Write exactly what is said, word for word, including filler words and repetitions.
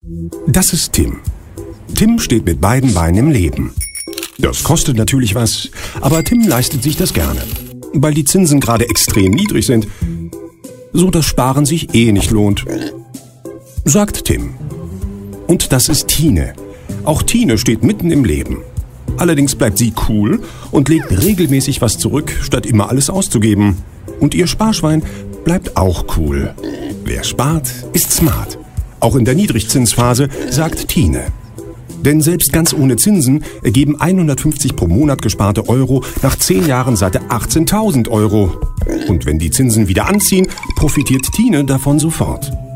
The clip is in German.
Das ist Tim. Tim steht mit beiden Beinen im Leben. Das kostet natürlich was, aber Tim leistet sich das gerne, weil die Zinsen gerade extrem niedrig sind, so dass Sparen sich eh nicht lohnt, sagt Tim. Und das ist Tine. Auch Tine steht mitten im Leben. Allerdings bleibt sie cool und legt regelmäßig was zurück, statt immer alles auszugeben. Und ihr Sparschwein bleibt auch cool. Wer spart, ist smart. Auch in der Niedrigzinsphase, sagt Tine. Denn selbst ganz ohne Zinsen ergeben hundertfünfzig pro Monat gesparte Euro nach zehn Jahren satte achtzehntausend Euro. Und wenn die Zinsen wieder anziehen, profitiert Tine davon sofort.